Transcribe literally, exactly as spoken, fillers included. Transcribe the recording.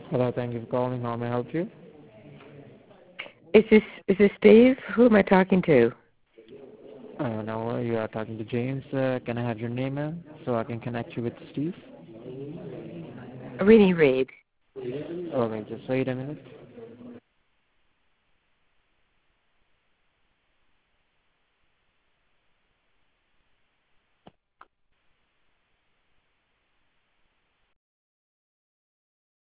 Hello, thank you for calling. How may I help you? Is this is this Steve? Who am I talking to? Uh, now uh, you are talking to James. Uh, can I have your name uh, so I can connect you with Steve? Rini Reed. Okay, just wait a minute.